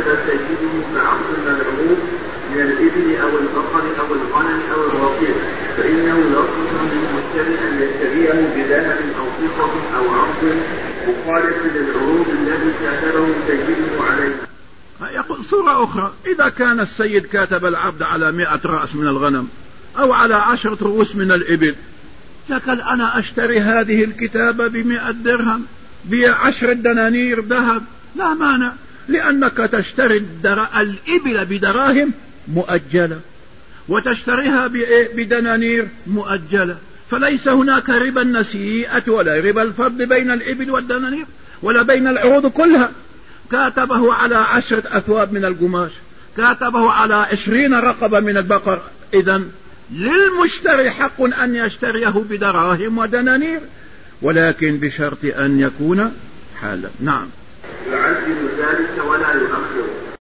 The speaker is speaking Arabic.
كتب سيده بعقد من العروض من الإبل أو البقر أو الغنم أو الرقيق فإنه يصلح للمشتري أن يشتريه بذهب أو فضة أو عرض مخالف للعروض التي كتبه سيده عليها. يقول صورة أخرى: إذا كان السيد كاتب العبد على 100 رأس من الغنم أو على 10 رؤوس من الإبل، لكن أنا أشتري هذه الكتابة ب100 درهم ب10 دنانير ذهب، لا مانع، لأنك تشتري الإبل بدراهم مؤجلة وتشتريها بدنانير مؤجلة، فليس هناك ربا النسيئة ولا ربا الفضل بين الإبل والدنانير ولا بين العروض كلها. كاتبه على 10 أثواب من القماش، كاتبه على 20 رقبة من البقر، إذن للمشتري حق أن يشتريه بدراهم ودنانير، ولكن بشرط أن يكون حالا. نعم. يعجل ذلك ولا